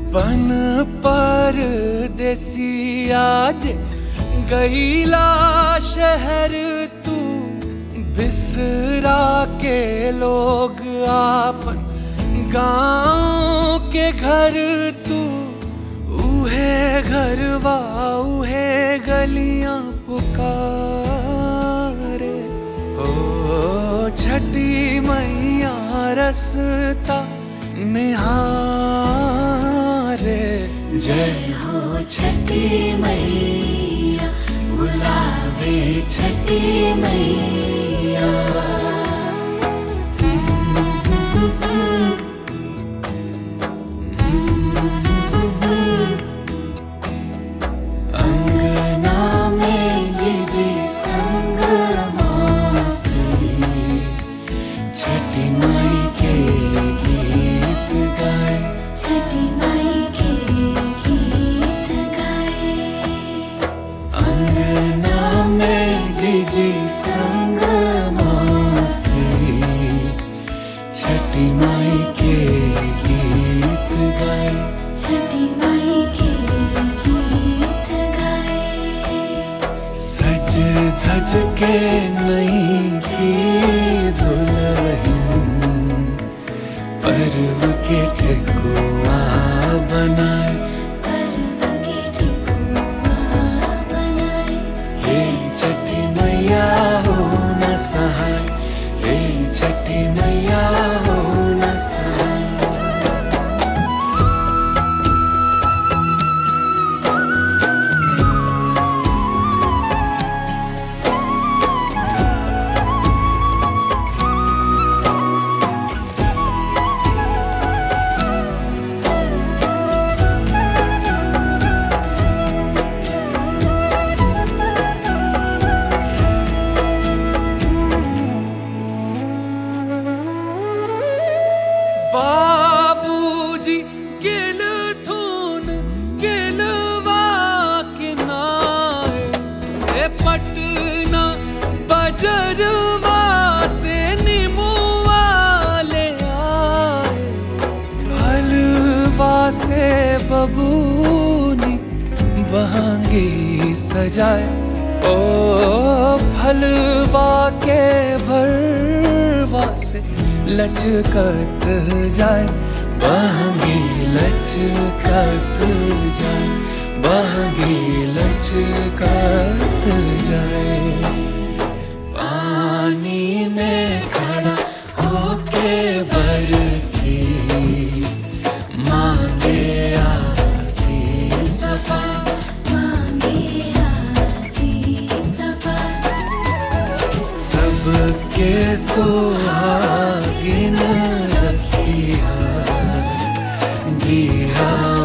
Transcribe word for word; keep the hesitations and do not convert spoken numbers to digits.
बन परदेसी आज गईला शहर तू, बिसरा के लोग आपन गाँव के घर तू। उहे घरवा उहे गलियां पुकारे, ओ छठी मैया रस्ता निहारे। जय हो छठी मैया, बुलावे छठी मैया। अंगना में जीजी संग मौसी, छठी माई के गीत गाए, छठी माई के गीत गाए। अंगना में जीजी संग मौसी, छठी माई के गीत गाए, छठी माई के गीत गाए। सज धज के नहीं की दुल्हन, पर्व के ठेकुआ बनाए, पर्व के ठेकुआ बनाए। हे छठी मैया हो न सहाय, हे छठी मैया हो न सहाय। बाबूजी गिल थून गिलवा के नाए, पटना बजरवा से निमुआ ले आए। हलवा से बबूनी बहंगी सजाए, ओ फलवा के भरवा से लचकत जाए, बहंगी लचकत जाए, बहंगी लचकत जाए। पानी में खड़ा होके बरती मांगे आसी सफा, मांगे आसी सफा। सबके सुहागिन रखिया दिया